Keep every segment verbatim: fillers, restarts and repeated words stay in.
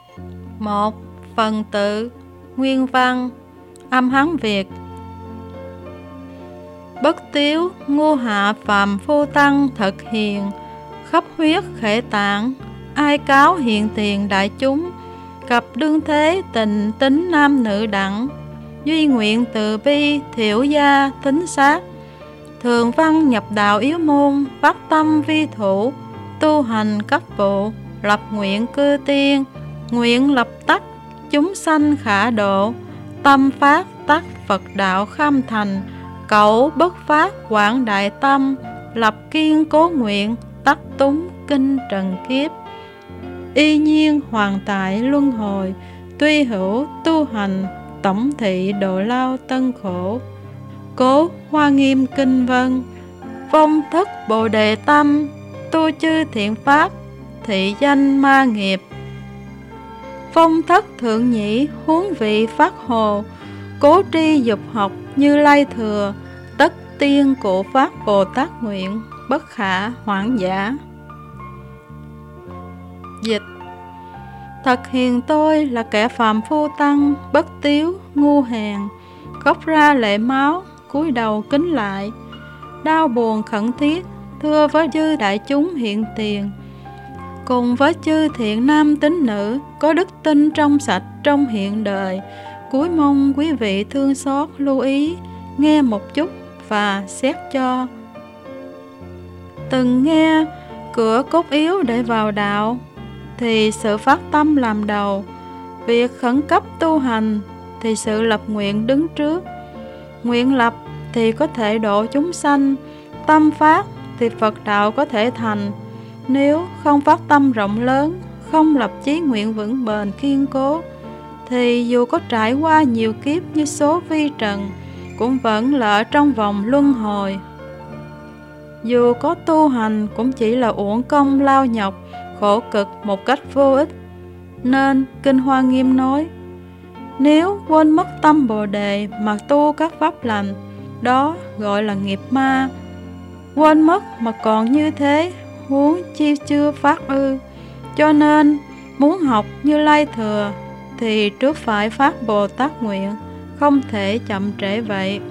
một. Phần tự. Nguyên văn. Âm Hán Việt. Bất tiếu ngu hạ phàm phu tăng thật hiền, khắp huyết khể tạng, ai cáo hiện tiền đại chúng, cặp đương thế tình tính nam nữ đẳng, duy nguyện từ bi thiểu gia tính sát, thường văn nhập đạo yếu môn, phát tâm vi thủ, tu hành cấp vụ, lập nguyện cư tiên, nguyện lập tắc chúng sanh khả độ, tâm phát tắc Phật đạo kham thành, cẩu bất phát quảng đại tâm, lập kiên cố nguyện, tắc túng kinh trần kiếp. Y nhiên hoàn tại luân hồi, tuy hữu tu hành, tổng thị độ lao tân khổ. Cố Hoa Nghiêm kinh vân, phong thất bồ đề tâm, tu chư thiện pháp, thị danh ma nghiệp. Phong thất thượng nhĩ huống vị phát hồ, cố tri dục học Như Lai thừa, tất tiên cụ phát Bồ Tát nguyện, bất khả hoãn giả. Dịch. Thật hiền tôi là kẻ phàm phu tăng, bất tiếu, ngu hèn, khóc ra lệ máu, cúi đầu kính lại, đau buồn khẩn thiết, thưa với chư đại chúng hiện tiền, cùng với chư thiện nam tín nữ, có đức tin trong sạch trong hiện đời, cúi mong quý vị thương xót lưu ý, nghe một chút và xét cho. Từng nghe cửa cốt yếu để vào đạo, thì sự phát tâm làm đầu, việc khẩn cấp tu hành thì sự lập nguyện đứng trước. Nguyện lập thì có thể độ chúng sanh, tâm phát thì Phật đạo có thể thành. Nếu không phát tâm rộng lớn, không lập chí nguyện vững bền kiên cố, thì dù có trải qua nhiều kiếp như số vi trần, cũng vẫn lỡ trong vòng luân hồi. Dù có tu hành cũng chỉ là uổng công lao nhọc, khổ cực một cách vô ích. Nên Kinh Hoa Nghiêm nói, nếu quên mất tâm Bồ Đề mà tu các pháp lành, đó gọi là nghiệp ma. Quên mất mà còn như thế, huống chi chưa phát ư. Cho nên muốn học Như Lai thừa thì trước phải phát Bồ Tát nguyện, không thể chậm trễ vậy.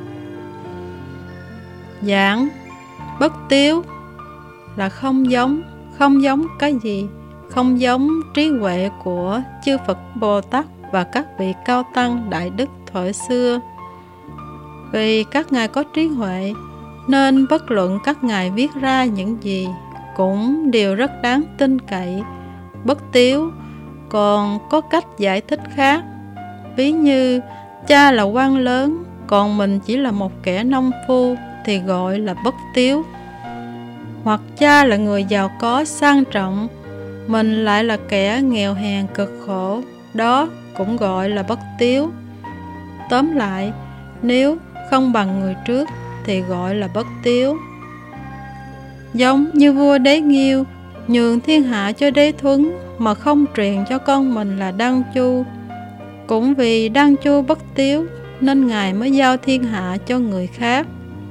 Giảng. Bất tiếu là không giống. Không giống cái gì? Không giống trí huệ của chư Phật Bồ Tát và các vị cao tăng đại đức thuở xưa. Vì các ngài có trí huệ, nên bất luận các ngài viết ra những gì cũng đều rất đáng tin cậy. Bất tiếu còn có cách giải thích khác. Ví như cha là quan lớn, còn mình chỉ là một kẻ nông phu thì gọi là bất tiếu. Hoặc cha là người giàu có sang trọng, mình lại là kẻ nghèo hèn cực khổ, đó cũng gọi là bất tiếu. Tóm lại, nếu không bằng người trước thì gọi là bất tiếu. Giống như vua Đế Nghiêu nhường thiên hạ cho Đế Thuấn mà không truyền cho con mình là Đăng Chu. Cũng vì Đăng Chu bất tiếu nên ngài mới giao thiên hạ cho người khác.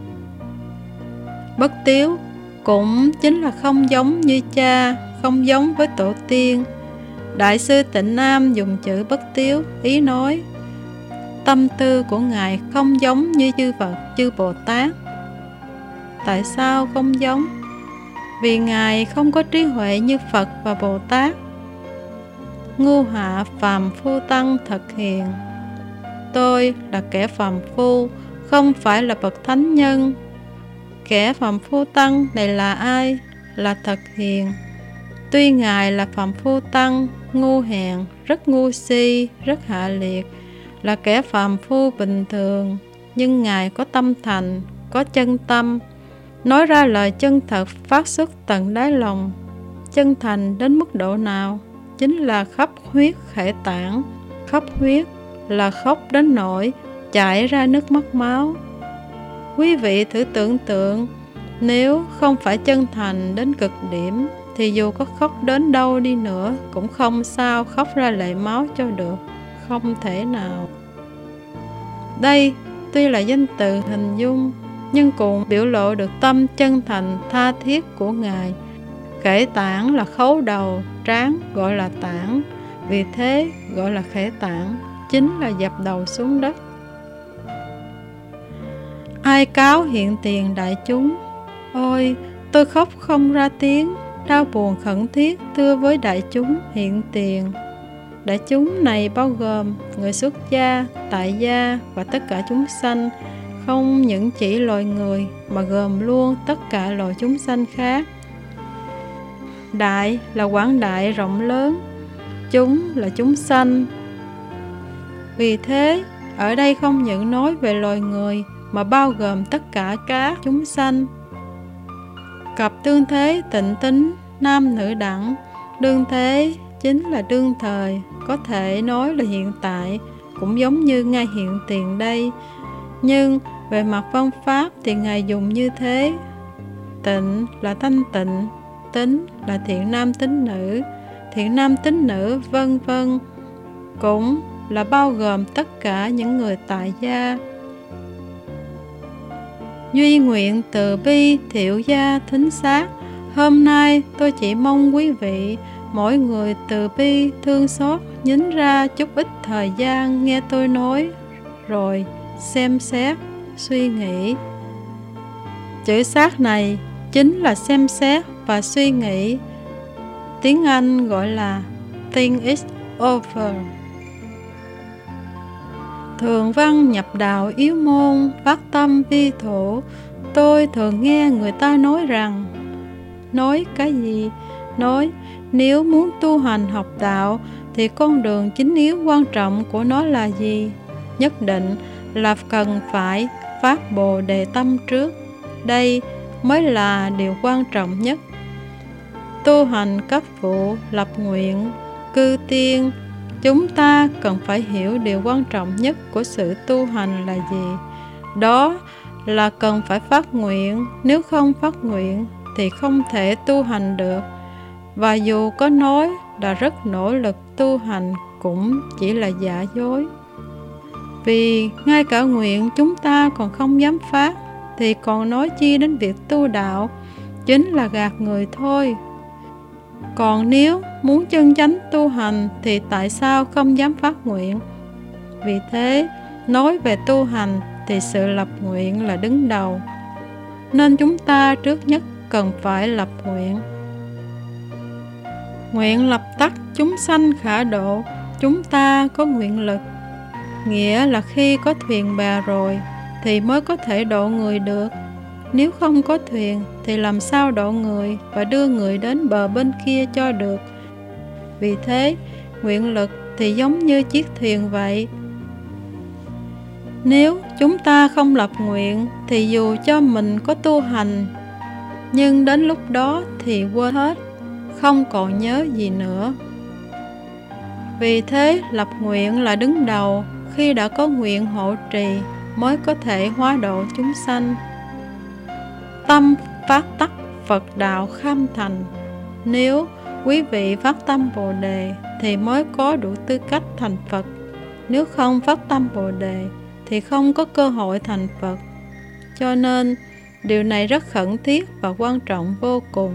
Bất tiếu cũng chính là không giống như cha, không giống với tổ tiên. Đại sư Tịnh Nam dùng chữ bất tiếu, ý nói tâm tư của ngài không giống như chư Phật, chư Bồ Tát. Tại sao không giống? Vì ngài không có trí huệ như Phật và Bồ Tát. Ngu hạ phàm phu tăng thật hiền. Tôi là kẻ phàm phu, không phải là bậc thánh nhân. Kẻ phàm phu tăng này là ai? Là thật hiền. Tuy ngài là phàm phu tăng, ngu hèn, rất ngu si, rất hạ liệt, là kẻ phàm phu bình thường, nhưng ngài có tâm thành, có chân tâm, nói ra lời chân thật phát xuất tận đáy lòng. Chân thành đến mức độ nào? Chính là khắp huyết khể tạng. Khắp huyết là khóc đến nỗi chảy ra nước mắt máu. Quý vị thử tưởng tượng, nếu không phải chân thành đến cực điểm thì dù có khóc đến đâu đi nữa cũng không sao khóc ra lệ máu cho được. Không thể nào. Đây tuy là danh từ hình dung, nhưng cũng biểu lộ được tâm chân thành tha thiết của ngài. Khể tạng là khấu đầu, trán gọi là tạng, Vì thế gọi là khể tạng, chính là dập đầu xuống đất. Ai cáo hiện tiền đại chúng? Ôi, tôi khóc không ra tiếng, đau buồn khẩn thiết thưa với đại chúng hiện tiền. Đại chúng này bao gồm người xuất gia, tại gia và tất cả chúng sanh, không những chỉ loài người mà gồm luôn tất cả loài chúng sanh khác. Đại là quảng đại rộng lớn, chúng là chúng sanh. Vì thế, ở đây không những nói về loài người mà bao gồm tất cả các chúng sanh. Cặp tương thế tịnh tính, nam nữ đẳng. Đương thế chính là đương thời, có thể nói là hiện tại, cũng giống như ngay hiện tiền đây. Nhưng về mặt văn pháp thì Ngài dùng như thế. Tịnh là thanh tịnh, tính là thiện nam tín nữ, thiện nam tín nữ vân vân, cũng là bao gồm tất cả những người tại gia. Duy nguyện từ bi thiệu gia thính sát. Hôm nay tôi chỉ mong quý vị mỗi người từ bi thương xót nhín ra chút ít thời gian nghe tôi nói, rồi xem xét, suy nghĩ. Chữ sát này chính là xem xét và suy nghĩ. Tiếng Anh gọi là think it over. Thường văn nhập đạo yếu môn, phát tâm vi thổ. Tôi thường nghe người ta nói rằng, nói cái gì? Nói nếu muốn tu hành học đạo thì con đường chính yếu quan trọng của nó là gì? Nhất định là cần phải phát Bồ Đề tâm trước. Đây mới là điều quan trọng nhất. Tu hành cấp vụ, lập nguyện, cư tiên. Chúng ta cần phải hiểu điều quan trọng nhất của sự tu hành là gì. Đó là cần phải phát nguyện. Nếu không phát nguyện thì không thể tu hành được. Và dù có nói là rất nỗ lực tu hành cũng chỉ là giả dối. Vì ngay cả nguyện chúng ta còn không dám phát, thì còn nói chi đến việc tu đạo, chính là gạt người thôi. Còn nếu muốn chân chánh tu hành thì tại sao không dám phát nguyện? Vì thế, nói về tu hành thì sự lập nguyện là đứng đầu. Nên chúng ta trước nhất cần phải lập nguyện. Nguyện lập tắc chúng sanh khả độ. Chúng ta có nguyện lực, nghĩa là khi có thuyền bè rồi thì mới có thể độ người được. Nếu không có thuyền thì làm sao độ người và đưa người đến bờ bên kia cho được. Vì thế, nguyện lực thì giống như chiếc thuyền vậy. Nếu chúng ta không lập nguyện thì dù cho mình có tu hành, nhưng đến lúc đó thì quên hết, không còn nhớ gì nữa. Vì thế, lập nguyện là đứng đầu. Khi đã có nguyện hộ trì mới có thể hóa độ chúng sanh. Tâm phát tắc Phật đạo kham thành. Nếu quý vị phát tâm Bồ Đề thì mới có đủ tư cách thành Phật. Nếu không phát tâm Bồ Đề thì không có cơ hội thành Phật. Cho nên điều này rất khẩn thiết và quan trọng vô cùng.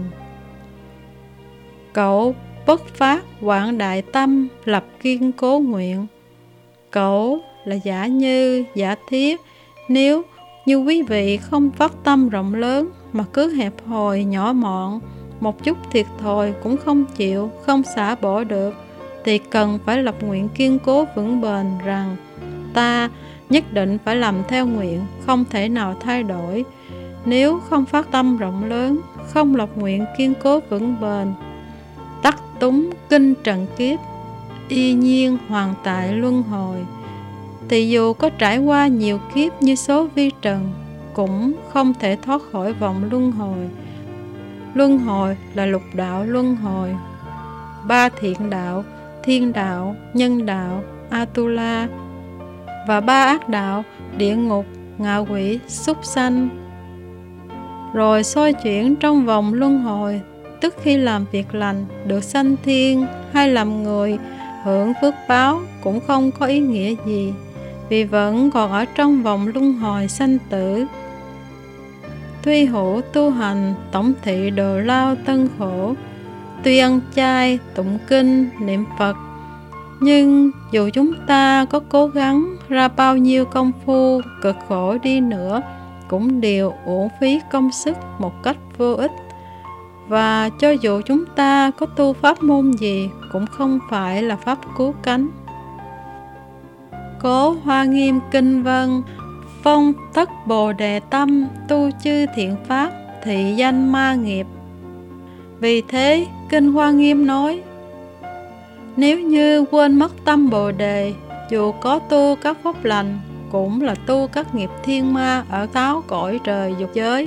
Cậu bất phát quảng đại tâm, lập kiên cố nguyện. Cậu là giả như, giả thiết. Nếu như quý vị không phát tâm rộng lớn mà cứ hẹp hòi, nhỏ mọn, một chút thiệt thòi cũng không chịu, không xả bỏ được, thì cần phải lập nguyện kiên cố vững bền rằng ta nhất định phải làm theo nguyện, không thể nào thay đổi. Nếu không phát tâm rộng lớn, không lập nguyện kiên cố vững bền, tắc túng kinh trần kiếp, y nhiên hoàn tại luân hồi, thì dù có trải qua nhiều kiếp như số vi trần, cũng không thể thoát khỏi vòng luân hồi. Luân hồi là lục đạo luân hồi, ba thiện đạo, thiên đạo, nhân đạo, Atula, và ba ác đạo, địa ngục, ngạ quỷ, súc sanh. Rồi xoay chuyển trong vòng luân hồi, tức khi làm việc lành, được sanh thiên, hay làm người, hưởng phước báo cũng không có ý nghĩa gì, vì vẫn còn ở trong vòng luân hồi sanh tử. Tuy hữu tu hành, tổng thị đồ lao tân khổ, tuy ăn chay, tụng kinh, niệm Phật, Nhưng dù chúng ta có cố gắng ra bao nhiêu công phu cực khổ đi nữa, cũng đều uổng phí công sức một cách vô ích. Và cho dù chúng ta có tu pháp môn gì, cũng không phải là pháp cứu cánh. Cố Hoa Nghiêm Kinh Vân: phong tất bồ đề tâm, tu chư thiện pháp, thị danh ma nghiệp. Vì thế Kinh Hoa Nghiêm nói: nếu như quên mất tâm bồ đề, dù có tu các pháp lành, cũng là tu các nghiệp thiên ma ở sáu cõi trời dục giới.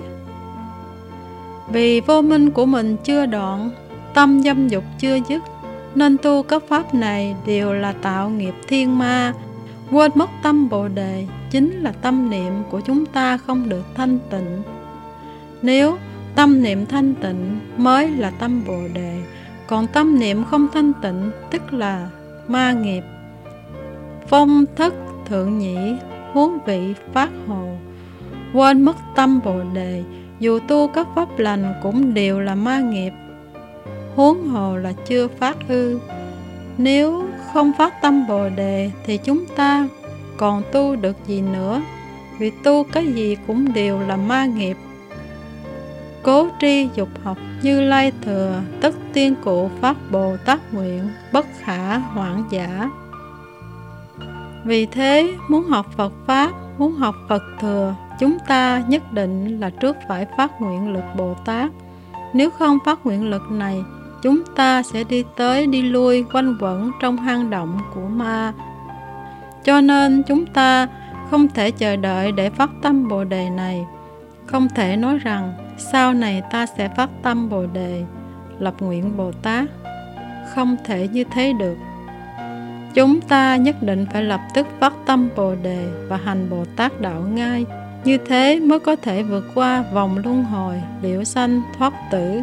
Vì vô minh của mình chưa đoạn, tâm dâm dục chưa dứt, nên tu các pháp này đều là tạo nghiệp thiên ma. Quên mất tâm bồ đề chính là tâm niệm của chúng ta không được thanh tịnh. Nếu tâm niệm thanh tịnh mới là tâm bồ đề, còn tâm niệm không thanh tịnh tức là ma nghiệp. Phong thất thượng nhĩ, huống vị phát hồ. Quên mất tâm bồ đề, dù tu các pháp lành cũng đều là ma nghiệp, huống hồ là chưa phát ư. Nếu không phát tâm bồ đề thì chúng ta còn tu được gì nữa, vì tu cái gì cũng đều là ma nghiệp. Cố tri dục học, Như Lai thừa, tất tiên cụ phát Bồ Tát nguyện, bất khả hoãn giả. Vì thế, muốn học Phật Pháp, muốn học Phật thừa, chúng ta nhất định là trước phải phát nguyện lực Bồ Tát. Nếu không phát nguyện lực này, chúng ta sẽ đi tới đi lui quanh quẩn trong hang động của ma. Cho nên chúng ta không thể chờ đợi để phát tâm Bồ đề này. Không thể nói rằng sau này ta sẽ phát tâm Bồ đề, lập nguyện Bồ Tát. Không thể như thế được. Chúng ta nhất định phải lập tức phát tâm Bồ đề và hành Bồ Tát đạo ngay. Như thế mới có thể vượt qua vòng luân hồi, liễu sanh thoát tử.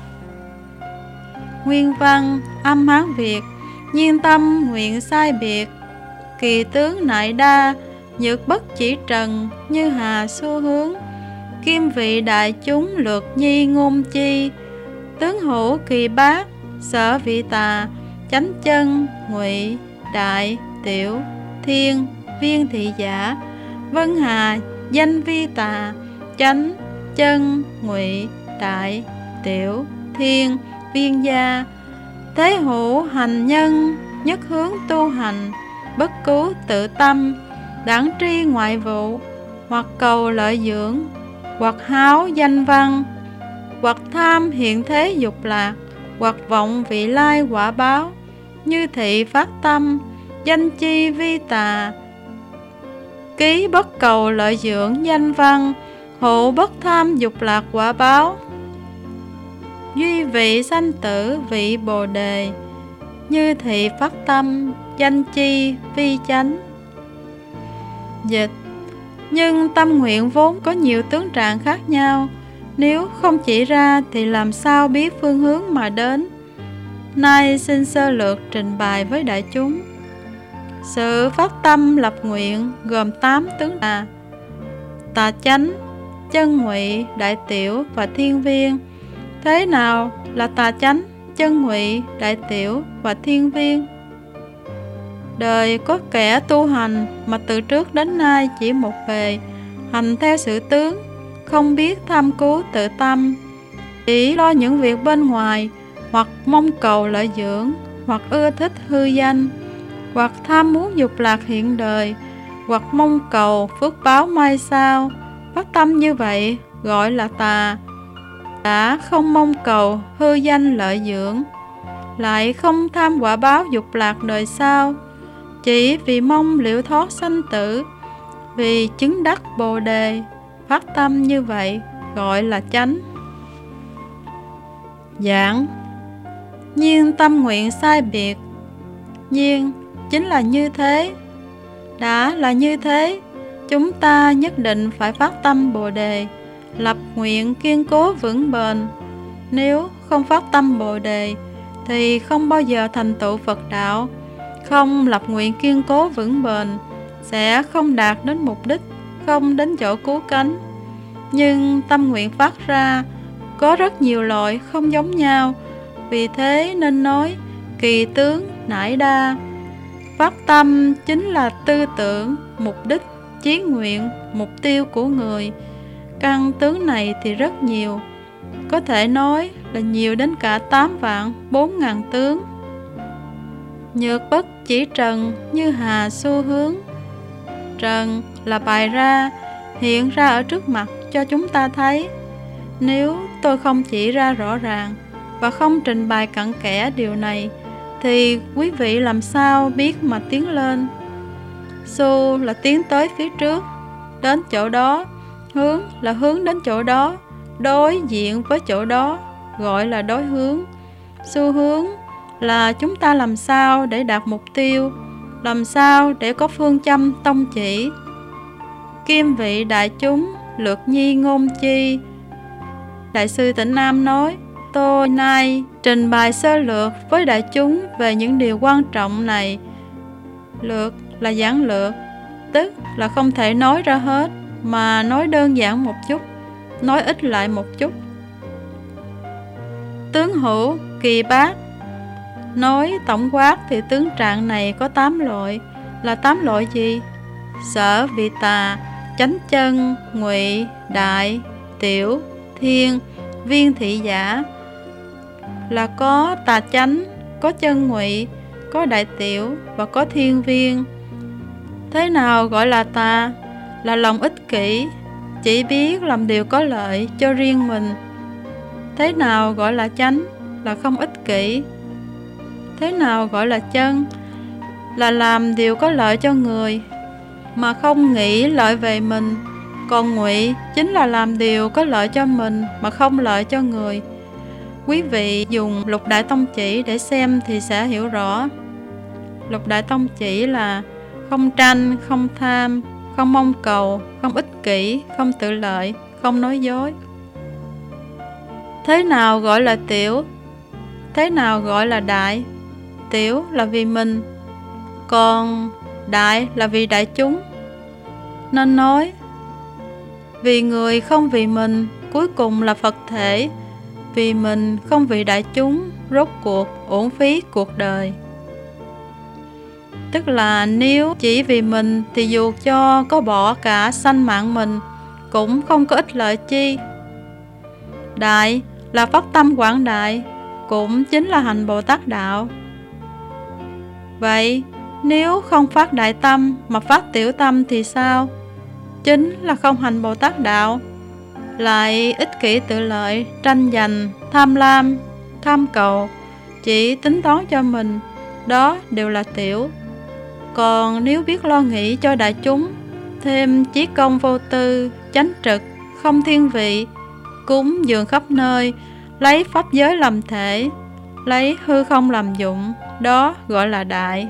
Nguyên văn âm Hán Việt: nhiên tâm nguyện sai biệt, kỳ tướng nại đa, nhược bất chỉ trần, như hà xu hướng. Kim vị đại chúng lược nhi ngôn chi, tướng hữu kỳ bát, sở vị tà, chánh chân, ngụy, đại, tiểu, thiên, viên thị giả, vân hà, danh vi tà, chánh, chân, ngụy, đại, tiểu, thiên, viên gia. Thế hữu hành nhân, nhất hướng tu hành, bất cứu tự tâm, đẳng tri ngoại vụ, hoặc cầu lợi dưỡng, hoặc háo danh văn, hoặc tham hiện thế dục lạc, hoặc vọng vị lai quả báo, như thị phát tâm, danh chi vi tà. Ký bất cầu lợi dưỡng danh văn, hộ bất tham dục lạc quả báo. Duy vị sanh tử vị bồ đề, như thị phát tâm, danh chi vi chánh. Dịch: nhưng tâm nguyện vốn có nhiều tướng trạng khác nhau, nếu không chỉ ra thì làm sao biết phương hướng mà đến. Nay xin sơ lược trình bày với đại chúng. Sự phát tâm lập nguyện gồm tám tướng là tà chánh, chân ngụy, đại tiểu và thiên viên. Thế nào là tà chánh, chân ngụy, đại tiểu và thiên viên? Đời có kẻ tu hành mà từ trước đến nay chỉ một bề, hành theo sự tướng, không biết tham cứu tự tâm, chỉ lo những việc bên ngoài, hoặc mong cầu lợi dưỡng, hoặc ưa thích hư danh, hoặc tham muốn dục lạc hiện đời, hoặc mong cầu phước báo mai sau. Phát tâm như vậy gọi là tà. Đã không mong cầu hư danh lợi dưỡng, lại không tham quả báo dục lạc đời sau, chỉ vì mong liễu thoát sanh tử, vì chứng đắc bồ đề. Phát tâm như vậy gọi là chánh. Giảng: nhiên tâm nguyện sai biệt. Nhiên chính là như thế. Đã là như thế, chúng ta nhất định phải phát tâm bồ đề, lập nguyện kiên cố vững bền. Nếu không phát tâm bồ đề thì không bao giờ thành tựu Phật đạo. Không lập nguyện kiên cố vững bền sẽ không đạt đến mục đích, không đến chỗ cứu cánh. Nhưng tâm nguyện phát ra có rất nhiều loại không giống nhau, vì thế nên nói kỳ tướng nải đa. Phát tâm chính là tư tưởng, mục đích, chí nguyện, mục tiêu của người. Căn tướng này thì rất nhiều, có thể nói là nhiều đến cả tám vạn bốn ngàn tướng. Nhược bất chỉ trần như hà xu hướng. Trần là bày ra, hiện ra ở trước mặt cho chúng ta thấy. Nếu tôi không chỉ ra rõ ràng và không trình bày cặn kẽ điều này, thì quý vị làm sao biết mà tiến lên. Xu là tiến tới phía trước, đến chỗ đó. Hướng là hướng đến chỗ đó, đối diện với chỗ đó, gọi là đối hướng. Xu hướng là chúng ta làm sao để đạt mục tiêu, làm sao để có phương châm tông chỉ. Kim vị đại chúng, lược nhi ngôn chi. Đại sư Tịnh Nam nói, tôi nay trình bày sơ lược với đại chúng về những điều quan trọng này. Lược là giản lược, tức là không thể nói ra hết, mà nói đơn giản một chút, nói ít lại một chút. Tướng hữu kỳ bát. Nói tổng quát thì tướng trạng này có tám loại. Là tám loại gì? Sở vị tà, chánh chân, ngụy, đại, tiểu, thiên, viên thị giả. Là có tà chánh, có chân ngụy, có đại tiểu và có thiên viên. Thế nào gọi là tà? Là lòng ích kỷ, chỉ biết làm điều có lợi cho riêng mình. Thế nào gọi là chánh? Là không ích kỷ. Thế nào gọi là chân? Là làm điều có lợi cho người mà không nghĩ lợi về mình. Còn ngụy chính là làm điều có lợi cho mình mà không lợi cho người. Quý vị dùng lục đại tông chỉ để xem thì sẽ hiểu rõ. Lục đại tông chỉ là không tranh, không tham, không mong cầu, không ích kỷ, không tự lợi, không nói dối. Thế nào gọi là tiểu? Thế nào gọi là đại? Tiểu là vì mình, còn đại là vì đại chúng. Nên nói, vì người không vì mình, cuối cùng là Phật thể. Vì mình không vì đại chúng, rốt cuộc uổng phí cuộc đời. Tức là nếu chỉ vì mình thì dù cho có bỏ cả sanh mạng mình cũng không có ích lợi chi. Đại là phát tâm quảng đại, cũng chính là hành Bồ Tát đạo. Vậy nếu không phát đại tâm mà phát tiểu tâm thì sao? Chính là không hành Bồ Tát đạo. Lại ích kỷ tự lợi, tranh giành, tham lam, tham cầu, chỉ tính toán cho mình, đó đều là tiểu. Còn nếu biết lo nghĩ cho đại chúng, thêm chí công vô tư, chánh trực, không thiên vị, cúng dường khắp nơi, lấy pháp giới làm thể, lấy hư không làm dụng, đó gọi là đại.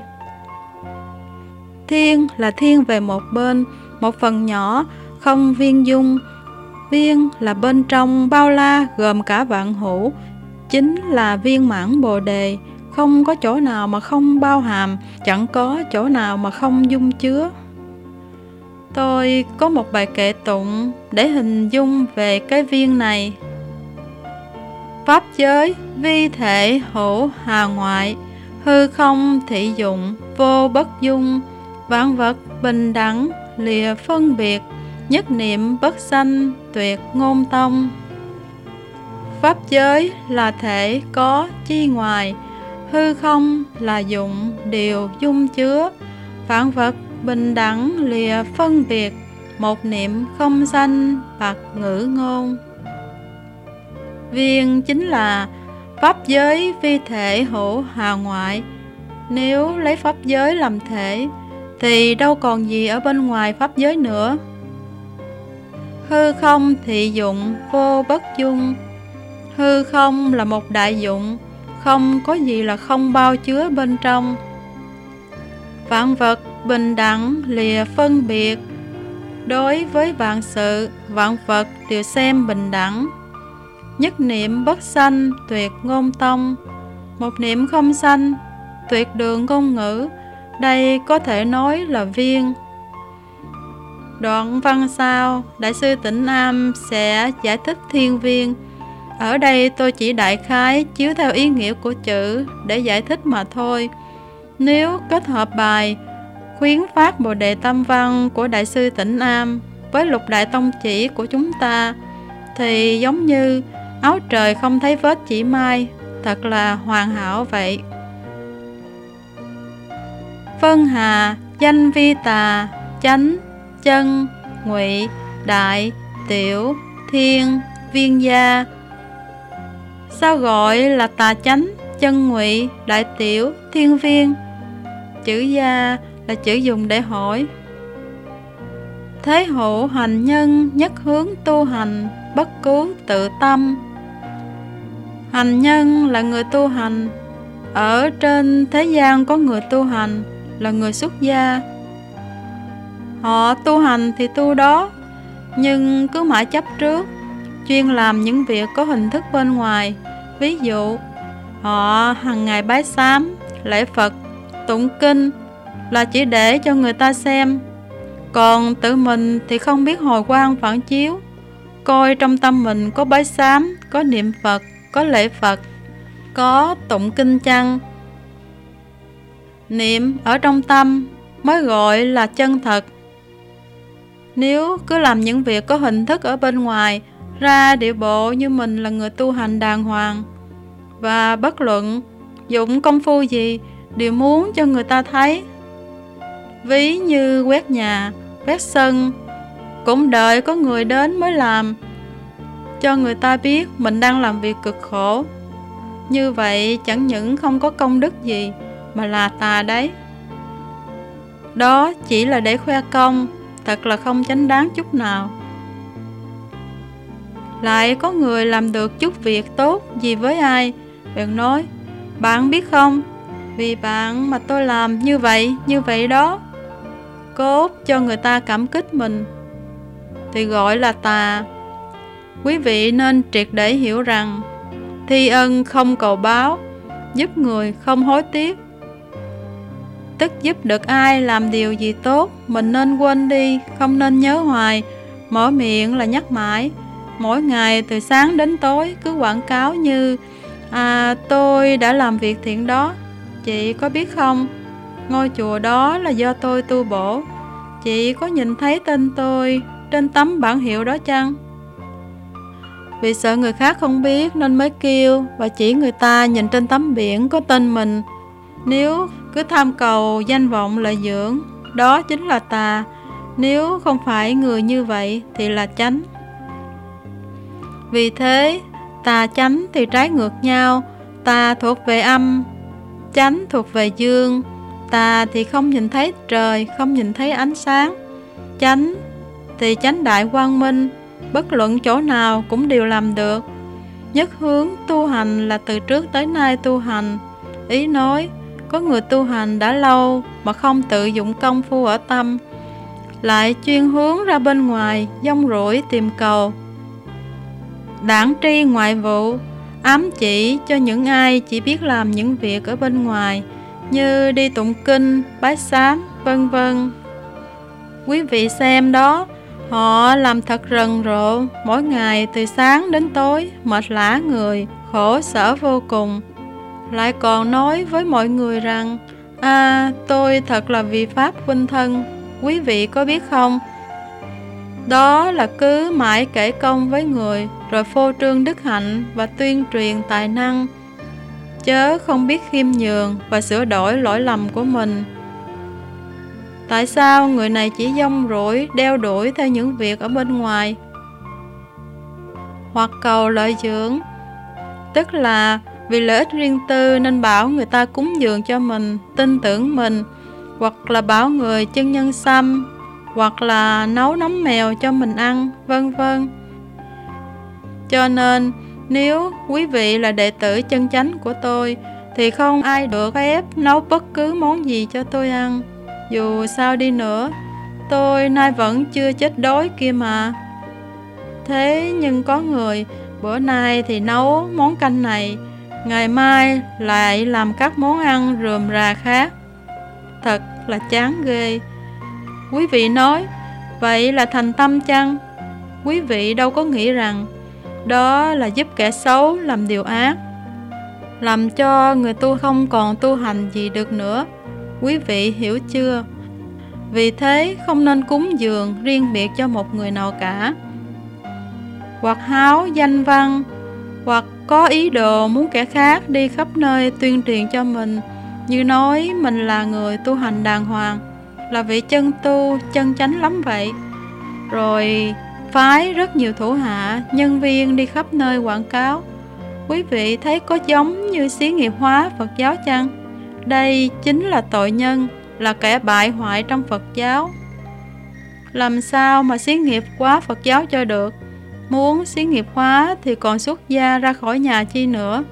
Thiên là thiên về một bên, một phần nhỏ, không viên dung. Viên là bên trong bao la gồm cả vạn hữu, chính là viên mãn bồ đề, không có chỗ nào mà không bao hàm, chẳng có chỗ nào mà không dung chứa. Tôi có một bài kệ tụng để hình dung về cái viên này. Pháp giới vi thể hữu hà ngoại, hư không thị dụng vô bất dung, vạn vật bình đẳng lìa phân biệt, nhất niệm bất sanh tuyệt ngôn tông. Pháp giới là thể có chi ngoài, hư không là dụng điều dung chứa, vạn vật bình đẳng lìa phân biệt, một niệm không sanh bạc ngữ ngôn. Viên chính là pháp giới vi thể hữu hà ngoại. Nếu lấy pháp giới làm thể thì đâu còn gì ở bên ngoài pháp giới nữa. Hư không thị dụng vô bất dung. Hư không là một đại dụng, không có gì là không bao chứa bên trong. Vạn vật bình đẳng lìa phân biệt. Đối với vạn sự, vạn vật đều xem bình đẳng. Nhất niệm bất sanh tuyệt ngôn tông. Một niệm không sanh, tuyệt đường ngôn ngữ. Đây có thể nói là viên. Đoạn văn sau, Đại sư Tịnh Nam sẽ giải thích thiên viên. Ở đây tôi chỉ đại khái chiếu theo ý nghĩa của chữ để giải thích mà thôi. Nếu kết hợp bài khuyến phát Bồ Đề Tâm Văn của Đại sư Tịnh Nam với Lục Đại Tông Chỉ của chúng ta, thì giống như áo trời không thấy vết chỉ mai, thật là hoàn hảo vậy. Phân hà, danh vi tà, chánh, chân, ngụy, đại, tiểu, thiên, viên gia. Sao gọi là tà chánh, chân ngụy, đại tiểu, thiên viên? Chữ gia là chữ dùng để hỏi. Thế hộ hành nhân nhất hướng tu hành, bất cứu tự tâm. Hành nhân là người tu hành. Ở trên thế gian có người tu hành là người xuất gia. Họ tu hành thì tu đó, nhưng cứ mãi chấp trước, chuyên làm những việc có hình thức bên ngoài. Ví dụ, họ hàng ngày bái sám, lễ Phật, tụng kinh là chỉ để cho người ta xem. Còn tự mình thì không biết hồi quang phản chiếu, coi trong tâm mình có bái sám, có niệm Phật, có lễ Phật, có tụng kinh chăng. Niệm ở trong tâm mới gọi là chân thật. Nếu cứ làm những việc có hình thức ở bên ngoài, ra điệu bộ như mình là người tu hành đàng hoàng, và bất luận dụng công phu gì đều muốn cho người ta thấy. Ví như quét nhà, quét sân, cũng đợi có người đến mới làm, cho người ta biết mình đang làm việc cực khổ. Như vậy chẳng những không có công đức gì, mà là tà đấy. Đó chỉ là để khoe công, thật là không chánh đáng chút nào. Lại có người làm được chút việc tốt gì với ai, bèn nói: bạn biết không, vì bạn mà tôi làm như vậy, như vậy đó. Cốt cho người ta cảm kích mình, thì gọi là tà. Quý vị nên triệt để hiểu rằng thi ân không cầu báo, giúp người không hối tiếc. Tức giúp được ai làm điều gì tốt, mình nên quên đi, không nên nhớ hoài. Mở miệng là nhắc mãi. Mỗi ngày từ sáng đến tối cứ quảng cáo như: à, tôi đã làm việc thiện đó, chị có biết không? Ngôi chùa đó là do tôi tu bổ, chị có nhìn thấy tên tôi trên tấm bảng hiệu đó chăng? Vì sợ người khác không biết nên mới kêu và chỉ người ta nhìn trên tấm biển có tên mình. Nếu cứ tham cầu danh vọng lợi dưỡng, đó chính là tà. Nếu không phải người như vậy thì là chánh. Vì thế, tà chánh thì trái ngược nhau. Tà thuộc về âm, chánh thuộc về dương. Tà thì không nhìn thấy trời, không nhìn thấy ánh sáng. Chánh thì chánh đại quang minh, bất luận chỗ nào cũng đều làm được. Nhất hướng tu hành là từ trước tới nay tu hành. Ý nói, có người tu hành đã lâu mà không tự dụng công phu ở tâm, lại chuyên hướng ra bên ngoài, dông rủi tìm cầu. Đảng tri ngoại vụ, ám chỉ cho những ai chỉ biết làm những việc ở bên ngoài, như đi tụng kinh, bái sám, vân vân. Quý vị xem đó, họ làm thật rần rộ, mỗi ngày từ sáng đến tối, mệt lả người, khổ sở vô cùng. Lại còn nói với mọi người rằng: à, tôi thật là vì Pháp huynh thân, quý vị có biết không? Đó là cứ mãi kể công với người, rồi phô trương đức hạnh và tuyên truyền tài năng, chớ không biết khiêm nhường và sửa đổi lỗi lầm của mình. Tại sao người này chỉ dông rủi đeo đuổi theo những việc ở bên ngoài? Hoặc cầu lợi dưỡng, tức là vì lợi ích riêng tư nên bảo người ta cúng dường cho mình, tin tưởng mình, hoặc là bảo người chân nhân xăm, hoặc là nấu nấm mèo cho mình ăn, vân vân. Cho nên, nếu quý vị là đệ tử chân chánh của tôi, thì không ai được ép nấu bất cứ món gì cho tôi ăn. Dù sao đi nữa, tôi nay vẫn chưa chết đói kia mà. Thế nhưng có người, bữa nay thì nấu món canh này, ngày mai lại làm các món ăn rườm rà khác. Thật là chán ghê. Quý vị nói, vậy là thành tâm chăng? Quý vị đâu có nghĩ rằng đó là giúp kẻ xấu làm điều ác, làm cho người tu không còn tu hành gì được nữa. Quý vị hiểu chưa? Vì thế không nên cúng dường riêng biệt cho một người nào cả. Hoặc háo danh văn, hoặc có ý đồ muốn kẻ khác đi khắp nơi tuyên truyền cho mình, như nói mình là người tu hành đàng hoàng, là vị chân tu, chân chánh lắm vậy. Rồi phái rất nhiều thủ hạ, nhân viên đi khắp nơi quảng cáo. Quý vị thấy có giống như xí nghiệp hóa Phật giáo chăng? Đây chính là tội nhân, là kẻ bại hoại trong Phật giáo. Làm sao mà xí nghiệp hóa Phật giáo cho được? Muốn xí nghiệp hóa thì còn xuất gia ra khỏi nhà chi nữa.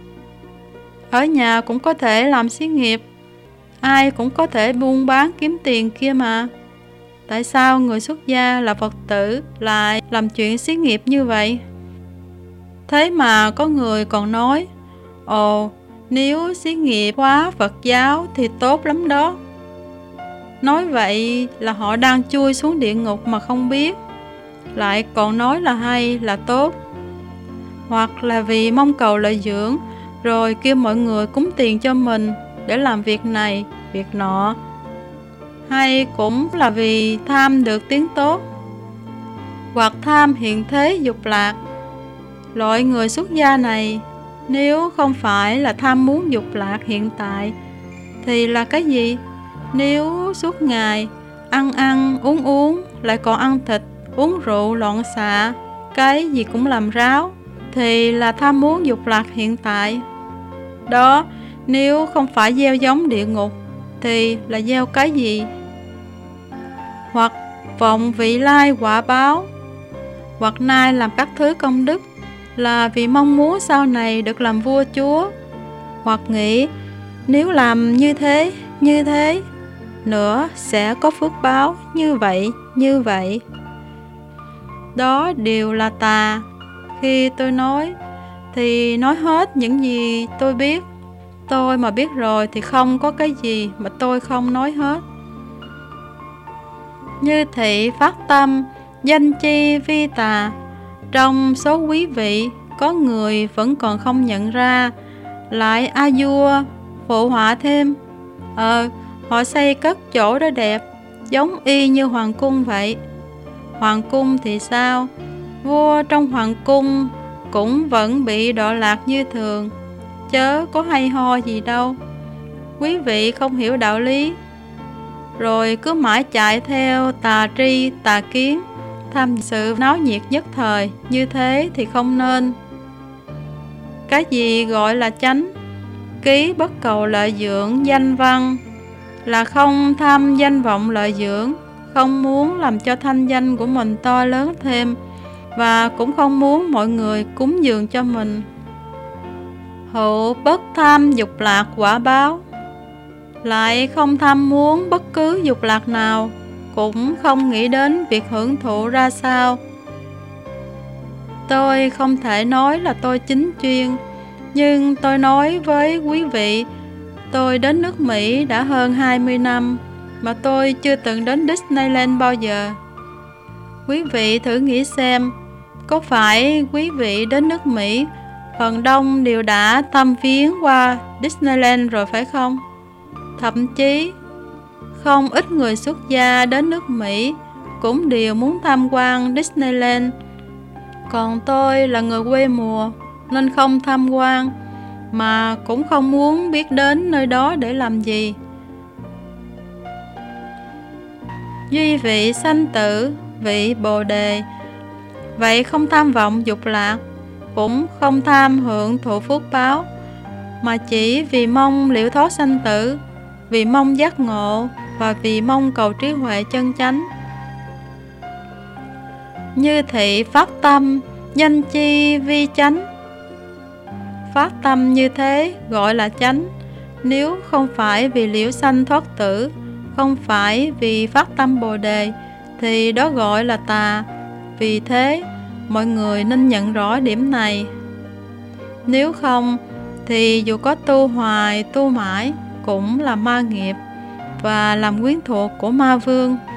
Ở nhà cũng có thể làm xí nghiệp, ai cũng có thể buôn bán kiếm tiền kia mà. Tại sao người xuất gia là Phật tử lại làm chuyện xí nghiệp như vậy? Thế mà có người còn nói, ồ, nếu xí nghiệp hóa Phật giáo thì tốt lắm đó. Nói vậy là họ đang chui xuống địa ngục mà không biết, lại còn nói là hay, là tốt. Hoặc là vì mong cầu lợi dưỡng, rồi kêu mọi người cúng tiền cho mình để làm việc này, việc nọ. Hay cũng là vì tham được tiếng tốt, hoặc tham hiện thế dục lạc. Loại người xuất gia này, nếu không phải là tham muốn dục lạc hiện tại, thì là cái gì? Nếu suốt ngày ăn ăn, uống uống, lại còn ăn thịt, uống rượu loạn xạ, cái gì cũng làm ráo, thì là tham muốn dục lạc hiện tại. Đó, nếu không phải gieo giống địa ngục, thì là gieo cái gì? Hoặc vọng vị lai quả báo, hoặc nay làm các thứ công đức, là vì mong muốn sau này được làm vua chúa. Hoặc nghĩ nếu làm như thế, như thế nữa sẽ có phước báo như vậy, như vậy. Đó đều là tà. Khi tôi nói thì nói hết những gì tôi biết. Tôi mà biết rồi thì không có cái gì mà tôi không nói hết. Như thị phát tâm, danh chi vi tà. Trong số quý vị có người vẫn còn không nhận ra, lại a vua phụ họa thêm. Ờ, họ xây cất chỗ đó đẹp, giống y như hoàng cung vậy. Hoàng cung thì sao? Vua trong hoàng cung cũng vẫn bị đọa lạc như thường, chớ có hay ho gì đâu. Quý vị không hiểu đạo lý, rồi cứ mãi chạy theo tà tri, tà kiến, tham sự náo nhiệt nhất thời, như thế thì không nên. Cái gì gọi là chánh? Ký bất cầu lợi dưỡng danh văn, là không tham danh vọng lợi dưỡng, không muốn làm cho thanh danh của mình to lớn thêm, và cũng không muốn mọi người cúng dường cho mình. Hữu bất tham dục lạc quả báo, lại không tham muốn bất cứ dục lạc nào, cũng không nghĩ đến việc hưởng thụ ra sao. Tôi không thể nói là tôi chính chuyên, nhưng tôi nói với quý vị, tôi đến nước Mỹ đã hơn hai mươi năm, mà tôi chưa từng đến Disneyland bao giờ. Quý vị thử nghĩ xem, có phải quý vị đến nước Mỹ phần đông đều đã thăm viếng qua Disneyland rồi phải không? Thậm chí không ít người xuất gia đến nước Mỹ cũng đều muốn tham quan Disneyland. Còn tôi là người quê mùa nên không tham quan, mà cũng không muốn biết đến nơi đó để làm gì. Duy vị sanh tử, vị Bồ Đề, vậy không tham vọng dục lạc, cũng không tham hưởng thụ phước báo, mà chỉ vì mong liễu thoát sanh tử, vì mong giác ngộ, và vì mong cầu trí huệ chân chánh. Như thị phát tâm, danh chi vi chánh. Phát tâm như thế gọi là chánh. Nếu không phải vì liễu sanh thoát tử, không phải vì phát tâm Bồ Đề, thì đó gọi là tà. Vì thế mọi người nên nhận rõ điểm này. Nếu không thì dù có tu hoài tu mãi cũng là ma nghiệp và làm quyến thuộc của ma vương.